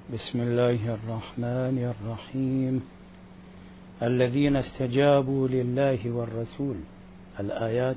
بسم الله الرحمن الرحيم. الذين استجابوا لله والرسول، الآيات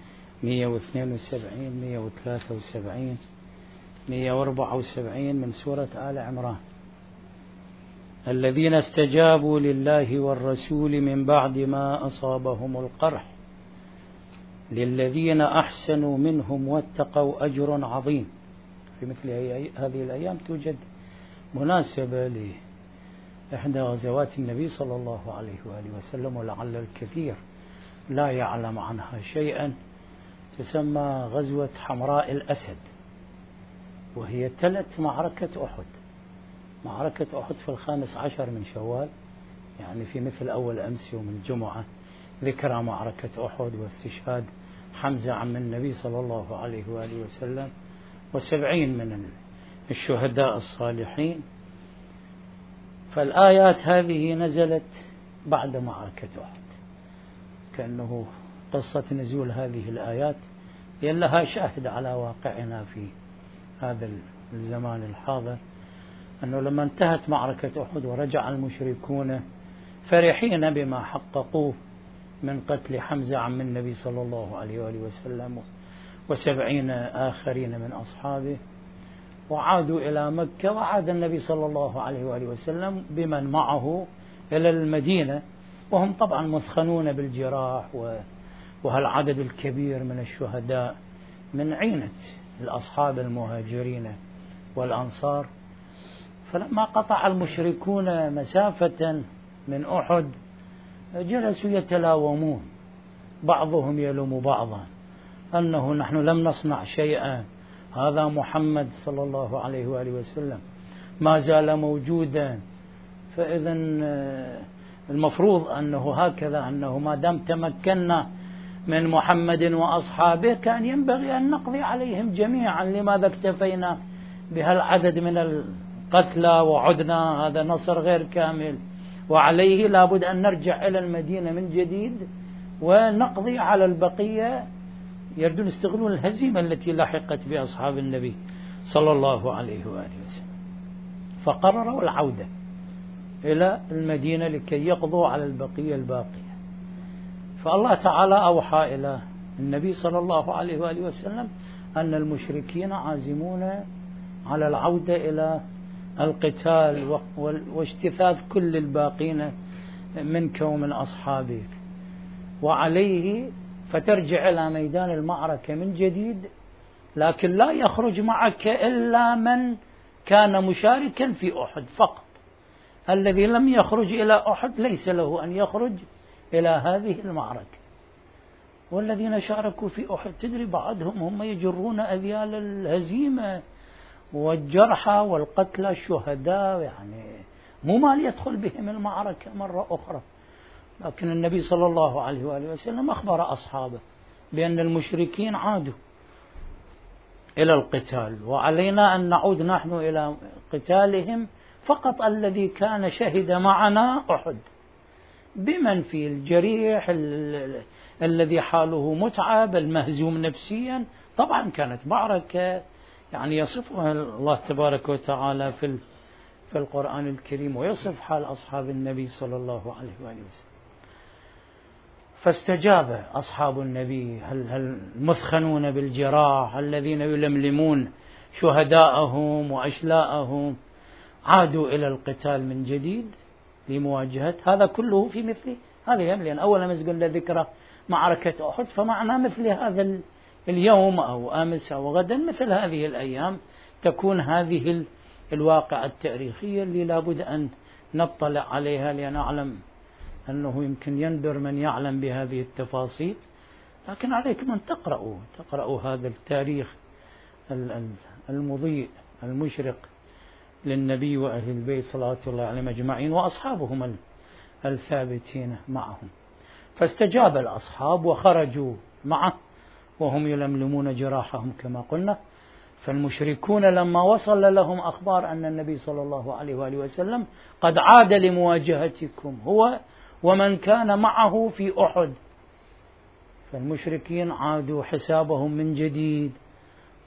172 173 174 من سورة آل عمران. الذين استجابوا لله والرسول من بعد ما أصابهم القرح للذين أحسنوا منهم واتقوا أجر عظيم. في مثل هذه الأيام توجد مناسبة لإحدى غزوات النبي صلى الله عليه وآله وسلم، ولعل الكثير لا يعلم عنها شيئا، تسمى غزوة حمراء الأسد، وهي تلت معركة أحد. معركة أحد في 15 من شوال، يعني في مثل أول أمس يوم الجمعة ذكرى معركة أحد واستشهاد حمزة عم النبي صلى الله عليه وآله وسلم و70 من الشهداء الصالحين. فالآيات هذه نزلت بعد معركة أحد، كأنه قصة نزول هذه الآيات لها شاهد على واقعنا في هذا الزمان الحاضر، أنه لما انتهت معركة أحد ورجع المشركون فرحين بما حققوه من قتل حمزة عم النبي صلى الله عليه وآله وسلم و70 آخرين من أصحابه، وعادوا إلى مكة، وعاد النبي صلى الله عليه وآله وسلم بمن معه إلى المدينة، وهم طبعا مثخنون بالجراح وهالعدد الكبير من الشهداء من عينة الأصحاب المهاجرين والأنصار. فلما قطع المشركون مسافة من أحد جلسوا يتلاومون، بعضهم يلوم بعضا أنه نحن لم نصنع شيئا، هذا محمد صلى الله عليه وآله وسلم ما زال موجودا، فإذا المفروض أنه هكذا، أنه ما دام تمكنا من محمد وأصحابه كان ينبغي أن نقضي عليهم جميعا، لماذا اكتفينا بهالعدد من القتلى وعدنا؟ هذا نصر غير كامل، وعليه لابد أن نرجع إلى المدينة من جديد ونقضي على البقية. يردون يستغلون الهزيمة التي لحقت بأصحاب النبي صلى الله عليه وآله وسلم، فقرروا العودة إلى المدينة لكي يقضوا على البقية الباقية. فالله تعالى أوحى إلى النبي صلى الله عليه وآله وسلم أن المشركين عازمون على العودة إلى القتال واجتثاث كل الباقين منك ومن أصحابك، وعليه فترجع إلى ميدان المعركة من جديد، لكن لا يخرج معك إلا من كان مشاركا في أحد فقط. الذي لم يخرج إلى أحد ليس له أن يخرج إلى هذه المعركة. والذين شاركوا في أحد تدري بعضهم هم يجرون أذيال الهزيمة والجرحى والقتلى الشهداء، يعني مو مال يدخل بهم المعركة مرة أخرى. لكن النبي صلى الله عليه وآله وسلم أخبر أصحابه بأن المشركين عادوا إلى القتال، وعلينا أن نعود نحن إلى قتالهم فقط. الذي كان شهد معنا أحد بمن في الجريح الذي حاله متعب المهزوم نفسيا. طبعا كانت معركة يعني يصفها الله تبارك وتعالى في القرآن الكريم، ويصف حال أصحاب النبي صلى الله عليه وآله وسلم. فاستجاب أصحاب النبي المثخنون بالجراح الذين يلملمون شهداءهم وأشلاءهم، عادوا إلى القتال من جديد لمواجهة هذا كله في مثل هذا اليوم. لأن أول ما قلنا ذكرى معركة أحد، فمعنى مثل هذا اليوم أو أمس أو غدا، مثل هذه الأيام تكون هذه الواقعة التاريخية اللي لابد أن نطلع عليها، لأن أعلم أنه يمكن يندر من يعلم بهذه التفاصيل، لكن عليكم أن تقرأوا هذا التاريخ المضيء المشرق للنبي وأهل البيت صلوات الله عليهم أجمعين وأصحابهم الثابتين معهم. فاستجاب الأصحاب وخرجوا معه وهم يلملمون جراحهم كما قلنا. فالمشركون لما وصل لهم أخبار أن النبي صلى الله عليه وآله وسلم قد عاد لمواجهتكم هو ومن كان معه في أحد، فالمشركين عادوا حسابهم من جديد،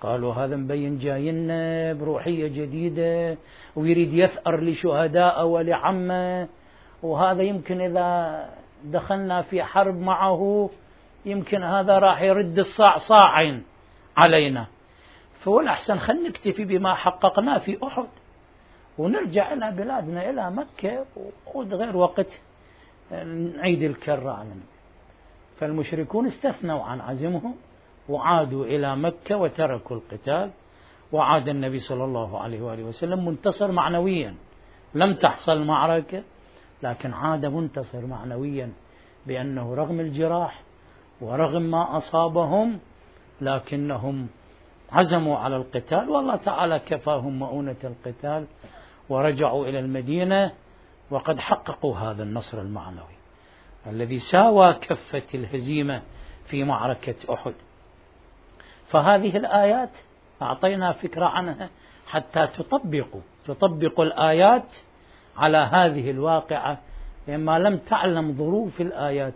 قالوا هذا مبين جاينا بروحية جديدة ويريد يثأر لشهداء ولعمه، وهذا يمكن إذا دخلنا في حرب معه يمكن هذا راح يرد الصاع صاعين علينا، فالأحسن خلينا نكتفي بما حققناه في أحد ونرجع إلى بلادنا إلى مكة وغير وقت نعيد الكرة علينا. فالمشركون استثنوا عن عزمهم وعادوا إلى مكة وتركوا القتال، وعاد النبي صلى الله عليه وآله وسلم منتصر معنويا. لم تحصل معركة لكن عاد منتصر معنويا، بأنه رغم الجراح ورغم ما أصابهم لكنهم عزموا على القتال، والله تعالى كفاهم مؤونة القتال ورجعوا إلى المدينة وقد حققوا هذا النصر المعنوي الذي ساوى كفة الهزيمة في معركة أحد. فهذه الآيات أعطينا فكرة عنها حتى تطبقوا الآيات على هذه الواقعة، لما لم تعلم ظروف الآيات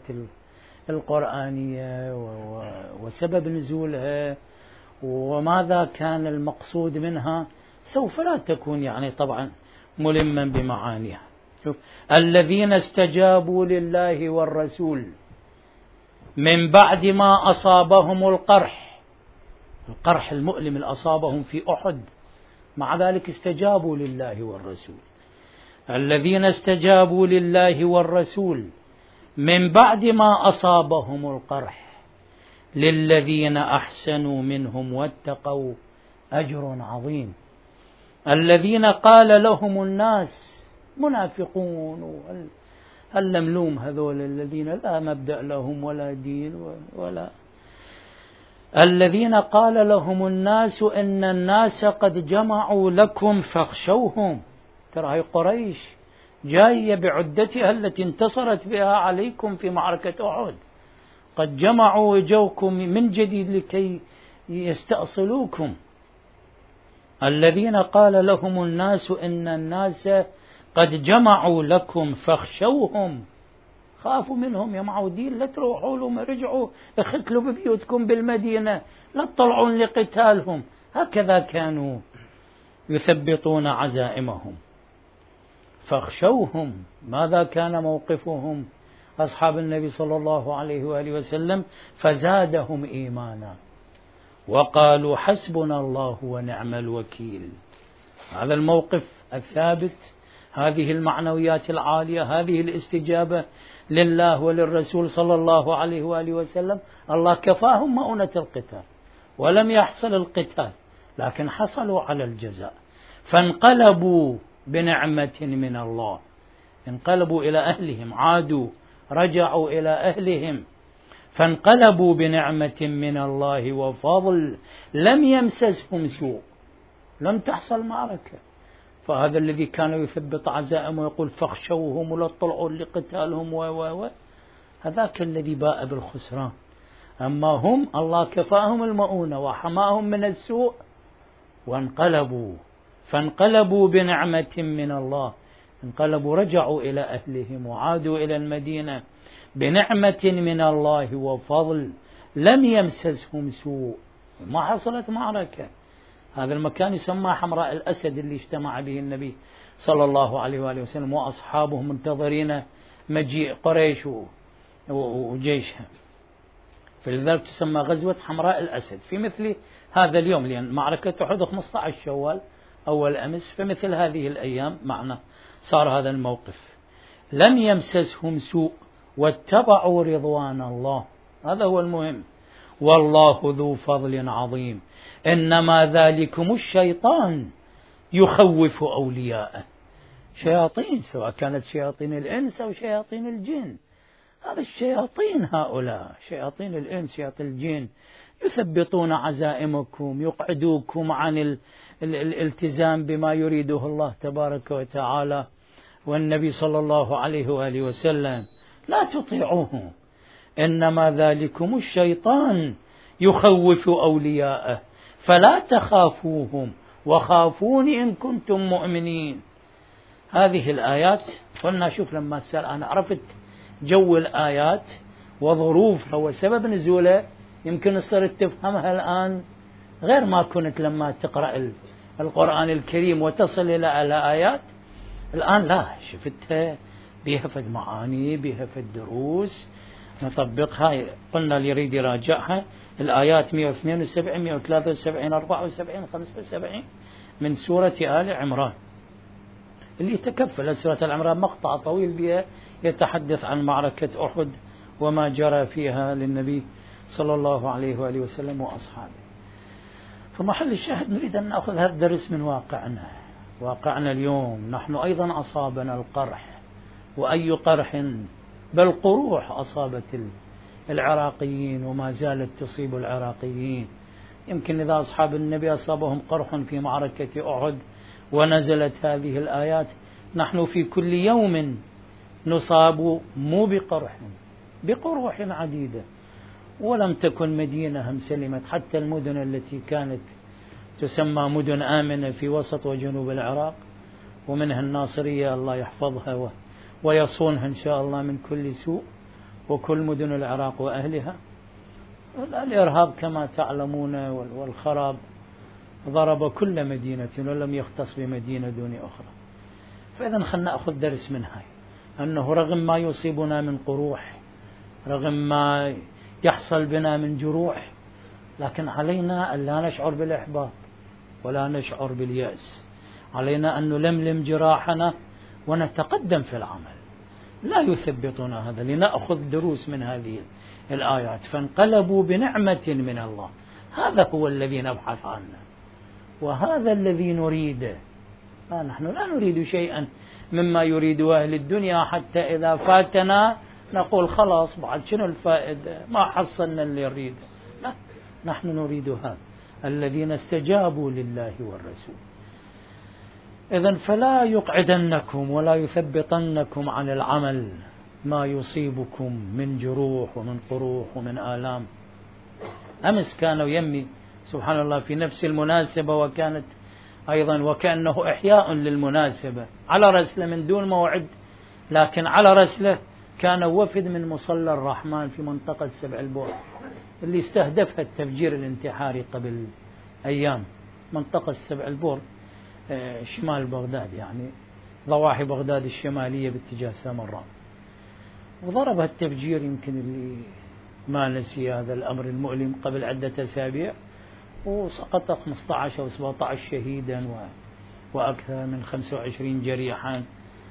القرآنية وسبب نزولها وماذا كان المقصود منها سوف لا تكون طبعا ملما بمعانيها. الذين استجابوا لله والرسول من بعد ما أصابهم القرح المؤلم اللي أصابهم في أحد، مع ذلك استجابوا لله والرسول. الذين استجابوا لله والرسول من بعد ما أصابهم القرح للذين أحسنوا منهم واتقوا أجر عظيم. الذين قال لهم الناس، منافقون الملوم هذول الذين لا مبدأ لهم ولا دين ولا. الذين قال لهم الناس إن الناس قد جمعوا لكم فاخشوهم. ترى هي قريش جاية بعدتها التي انتصرت بها عليكم في معركة أحد، قد جمعوا وجوكم من جديد لكي يستأصلوكم. الذين قال لهم الناس إن الناس قد جمعوا لكم فاخشوهم، خافوا منهم يا معودين، لا تروحوا لهم، رجعوا اختلوا ببيوتكم بالمدينة، لا تطلعون لقتالهم. هكذا كانوا يثبطون عزائمهم. فاخشوهم. ماذا كان موقفهم أصحاب النبي صلى الله عليه وآله وسلم؟ فزادهم إيمانا وقالوا حسبنا الله ونعم الوكيل. هذا الموقف الثابت، هذه المعنويات العالية، هذه الاستجابة لله وللرسول صلى الله عليه وآله وسلم، الله كفاهم مؤونة القتال ولم يحصل القتال لكن حصلوا على الجزاء. فانقلبوا بنعمة من الله، انقلبوا إلى أهلهم، عادوا رجعوا إلى أهلهم. فانقلبوا بنعمة من الله وفضل لم يمسسهم سوء، لم تحصل معركة. فهذا الذي كان يثبط عزائم ويقول فاخشوهم ولا تطلعوا لقتالهم هذاك الذي باء بالخسران. أما هم الله كفاهم المؤونة وحماهم من السوء وانقلبوا. فانقلبوا بنعمة من الله، انقلبوا رجعوا إلى أهلهم وعادوا إلى المدينة بنعمة من الله وفضل لم يمسسهم سوء، ما حصلت معركة. هذا المكان يسمى حمراء الأسد اللي اجتمع به النبي صلى الله عليه وآله وسلم وأصحابه منتظرين مجيء قريش وجيشها، فلذلك تسمى غزوة حمراء الأسد في مثل هذا اليوم، لأن معركة أحد 15 شوال أول أمس، فمثل هذه الأيام معنا صار هذا الموقف. لم يمسسهم سوء واتبعوا رضوان الله، هذا هو المهم. والله ذو فضل عظيم إنما ذلكم الشيطان يخوف أولياءه. شياطين، سواء كانت شياطين الإنس أو شياطين الجن، هذا الشياطين هؤلاء شياطين الإنس شياطين الجن يثبطون عزائمكم، يقعدوكم عن الالتزام بما يريده الله تبارك وتعالى والنبي صلى الله عليه وآله وسلم. لا تطيعوه، إنما ذلكم الشيطان يخوف أولياءه فلا تخافوهم وخافوني إن كنتم مؤمنين. هذه الآيات قلنا شوف لما أنا عرفت جو الآيات وظروفها وسبب نزولها يمكن صرت تفهمها الآن غير ما كنت لما تقرأ القرآن الكريم وتصل إلى آيات. الآن لا، شفتها بها فد معاني، بها فد دروس نطبقها. قلنا اللي يريد يراجعها الآيات 172 173 74 75 من سورة آل عمران، اللي يتكفل سورة العمران مقطع طويل بها يتحدث عن معركة أحد وما جرى فيها للنبي صلى الله عليه وآله وسلم وأصحابه. فمحل الشاهد نريد أن نأخذ هذا الدرس من واقعنا اليوم. نحن أيضا أصابنا القرح، وأي قرح بل قروح أصابت العراقيين وما زالت تصيب العراقيين. يمكن إذا أصحاب النبي أصابهم قرح في معركة أحد ونزلت هذه الآيات، نحن في كل يوم نصاب مو بقروح عديدة. ولم تكن مدينة سلمت، حتى المدن التي كانت تسمى مدن آمنة في وسط وجنوب العراق، ومنها الناصرية الله يحفظها ويصونها إن شاء الله من كل سوء، وكل مدن العراق وأهلها. الإرهاب كما تعلمون والخراب ضرب كل مدينة ولم يختص بمدينة دون أخرى. فإذا خلنا نأخذ درس من هاي، أنه رغم ما يصيبنا من قروح، رغم ما يحصل بنا من جروح، لكن علينا أن لا نشعر بالإحباط ولا نشعر باليأس. علينا أن نلملم جراحنا ونتقدم في العمل. لا يثبطنا هذا، لنأخذ دروس من هذه الآيات. فانقلبوا بنعمة من الله، هذا هو الذي نبحث عنه وهذا الذي نريده. نحن لا نريد شيئا مما يريد أهل الدنيا حتى إذا فاتنا نقول خلاص بعد شنو الفائدة، ما حصلنا اللي نريده. لا، نحن نريد هذا الذين استجابوا لله والرسول. إذن فلا يقعدنكم ولا يثبطنكم عن العمل ما يصيبكم من جروح ومن قروح ومن آلام. أمس كانوا يمي سبحان الله في نفس المناسبة، وكانت أيضا وكأنه إحياء للمناسبة على رسله من دون موعد، لكن على رسله كان وفد من مصلى الرحمن في منطقة سبع البور اللي استهدفها التفجير الانتحاري قبل أيام. منطقة سبع البور شمال بغداد، يعني ضواحي بغداد الشمالية باتجاه سامراء، وضربها التفجير يمكن اللي ما نسي هذا الأمر المؤلم قبل عدة أسابيع، وسقط 15 أو 17 شهيدا وأكثر من 25 جريحا.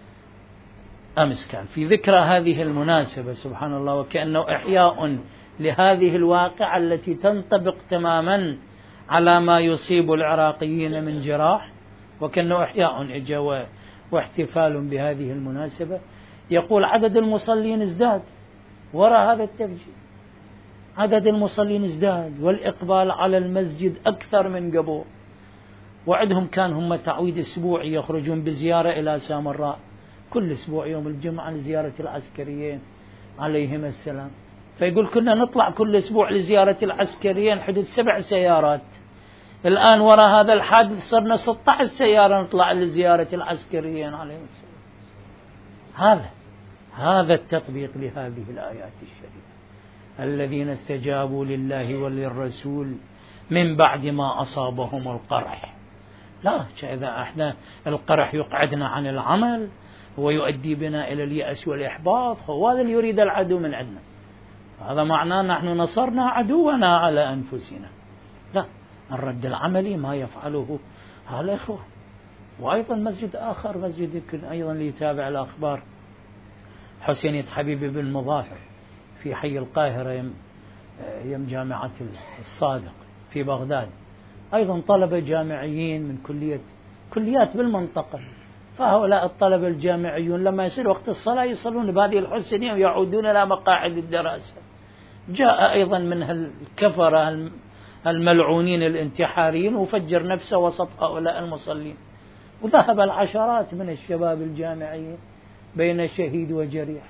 أمس كان في ذكرى هذه المناسبة سبحان الله، وكأنه إحياء لهذه الواقعة التي تنطبق تماما على ما يصيب العراقيين من جراح، وكأنه إحياء إجا واحتفال بهذه المناسبة. يقول عدد المصلين ازداد وراء هذا التفجير، عدد المصلين ازداد والإقبال على المسجد أكثر من قبل. وعدهم كان هم تعويد أسبوعي يخرجون بزيارة إلى سامراء كل أسبوع يوم الجمعة لزيارة العسكريين عليهم السلام. فيقول كنا نطلع كل أسبوع لزيارة العسكريين حدود 7 سيارات، الآن وراء هذا الحادث صرنا 16 سيارة نطلع لزيارة العسكريين عليهم السلام. هذا التطبيق لهذه الآيات الشريفة. الذين استجابوا لله وللرسول من بعد ما أصابهم القرح. لا، إذا احنا القرح يقعدنا عن العمل ويؤدي بنا إلى اليأس والإحباط، هو هذا اللي يريد العدو من عندنا. هذا معناه نحن نصرنا عدونا على أنفسنا. لا، الرد العملي ما يفعله هذا إخوة. وأيضا مسجد آخر، مسجد يمكن أيضا ليتابع الأخبار، حسينية حبيب بن مظاهر في حي القاهرة يم جامعة الصادق في بغداد، أيضا طلبة جامعيين من كليات بالمنطقة. فهؤلاء الطلبة الجامعيون لما يصير وقت الصلاة يصلون بهذه الحسينية ويعودون إلى مقاعد الدراسة. جاء أيضا من الكفرة الملعونين الانتحاريين وفجر نفسه وسط هؤلاء المصلين، وذهب العشرات من الشباب الجامعيين بين شهيد وجريح،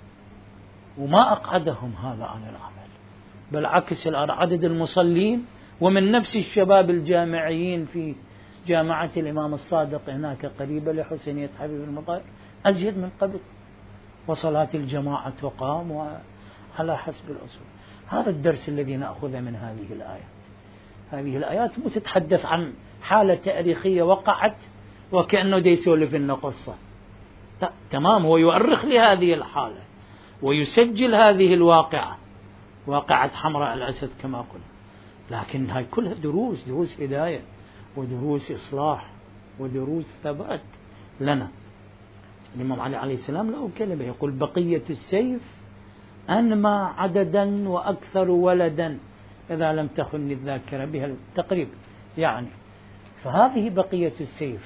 وما أقعدهم هذا عن العمل، بالعكس عدد المصلين ومن نفس الشباب الجامعيين في جامعة الإمام الصادق هناك قريبة لحسينية حبيب المطهر أزيد من قبل، وصلاة الجماعة تقام وعلى حسب الأصول. هذا الدرس الذي نأخذه من هذه الآيات، هذه الآيات مو تتحدث عن حالة تاريخية وقعت وكأنه دي يسولف لنا قصة. تمام، هو يؤرخ لهذه الحالة ويسجل هذه الواقعة، واقعة حمراء الأسد كما قلنا، لكن هاي كلها دروس هداية ودروس إصلاح ودروس ثبات لنا. الإمام علي عليه السلام له كلمة يقول: بقية السيف أنمى عددا وأكثر ولدا إذا لم تخن الذاكرة بها التقريب يعني. فهذه بقية السيف،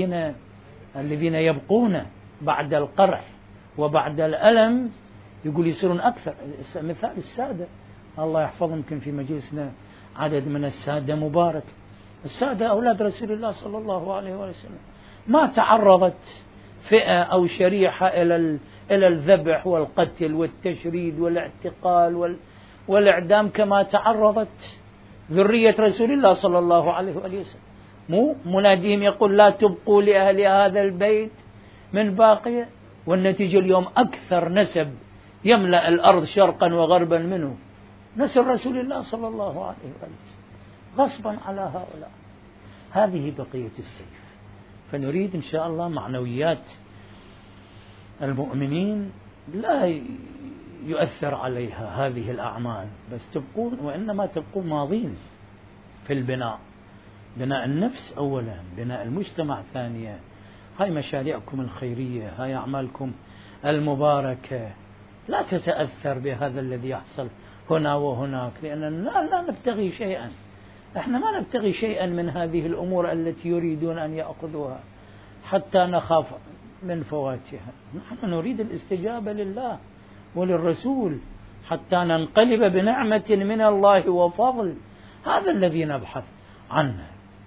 الذين يبقون بعد القرح وبعد الألم، يقول يصيرون أكثر. مثال السادة، الله يحفظهم، يمكن في مجلسنا عدد من السادة مبارك، السادة أولاد رسول الله صلى الله عليه وسلم، ما تعرضت فئة أو شريحة إلى الذبح والقتل والتشريد والاعتقال والإعدام كما تعرضت ذرية رسول الله صلى الله عليه وسلم. مو مناديهم يقول: لا تبقوا لأهل هذا البيت من باقية، والنتيجة اليوم أكثر نسب يملأ الأرض شرقا وغربا منه نسل رسول الله صلى الله عليه وسلم، غصبا على هؤلاء. هذه بقية السيف. فنريد إن شاء الله معنويات المؤمنين لا يؤثر عليها هذه الأعمال، بس تبقون، وإنما تبقون ماضين في البناء، بناء النفس أولا، بناء المجتمع ثانيا. هاي مشاريعكم الخيرية، هاي أعمالكم المباركة، لا تتأثر بهذا الذي يحصل هنا وهناك، لأننا لا نبتغي شيئا، احنا ما نبتغي شيئا من هذه الأمور التي يريدون أن يأخذوها حتى نخاف من فواتها. نحن نريد الاستجابة لله وللرسول حتى ننقلب بنعمة من الله وفضل، هذا الذي نبحث عنه.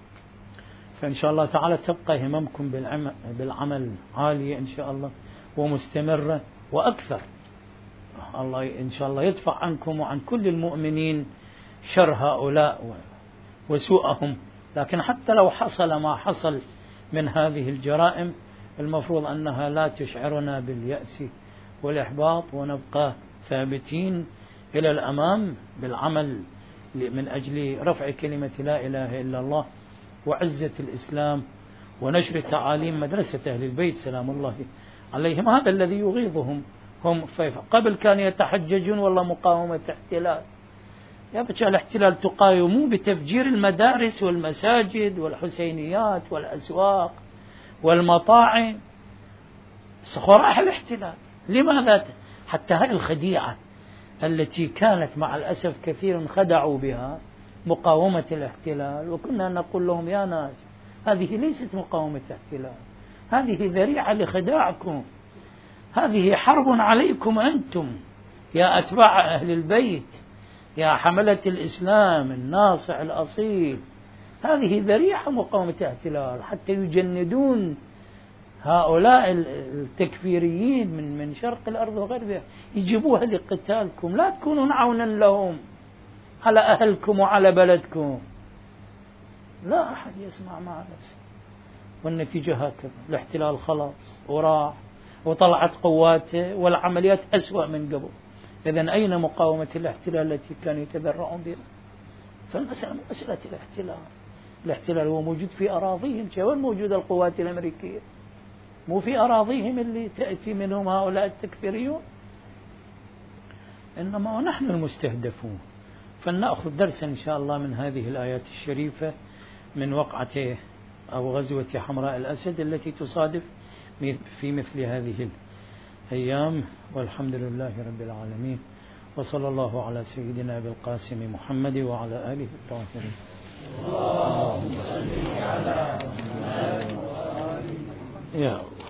فإن شاء الله تعالى تبقى هممكم بالعمل عالية إن شاء الله ومستمرة وأكثر. الله إن شاء الله يدفع عنكم وعن كل المؤمنين شر هؤلاء وسوءهم. لكن حتى لو حصل ما حصل من هذه الجرائم، المفروض أنها لا تشعرنا باليأس والإحباط، ونبقى ثابتين إلى الأمام بالعمل من أجل رفع كلمة لا إله إلا الله وعزة الإسلام ونشر تعاليم مدرسة أهل البيت سلام الله عليهم. هذا الذي يغيظهم. هم قبل كانوا يتحججون والله مقاومة احتلال. يا بچا الاحتلال تقاوموه بتفجير المدارس والمساجد والحسينيات والأسواق والمطاعم، راح الاحتلال. لماذا؟ حتى هذه الخديعة التي كانت مع الأسف كثير خدعوا بها مقاومة الاحتلال، وكنا نقول لهم: يا ناس، هذه ليست مقاومة احتلال، هذه ذريعة لخداعكم، هذه حرب عليكم أنتم يا أتباع أهل البيت، يا حملة الإسلام الناصع الأصيل. هذه ذريعة مقاومة احتلال حتى يجندون هؤلاء التكفيريين من شرق الأرض وغربها، يجيبوها لقتالكم، لا تكونون عونا لهم على أهلكم وعلى بلدكم. لا أحد يسمع مع نفسه. والنتيجة هكذا، الاحتلال خلاص وراح وطلعت قواته والعمليات أسوأ من قبل. إذن أين مقاومة الاحتلال التي كانوا يتذرعون بها؟ فالمسألة مسألة الاحتلال هو موجود في أراضيهم، وين موجود القوات الأمريكية؟ مو في أراضيهم اللي تأتي منهم هؤلاء التكفيريون، إنما نحن المستهدفون. فلنأخذ درسا إن شاء الله من هذه الآيات الشريفة من وقعة أو غزوة حمراء الأسد التي تصادف في مثل هذه الأيام. والحمد لله رب العالمين، وصلى الله على سيدنا أبي القاسم محمد وعلى آله الطاهرين. اللهم صل على محمد.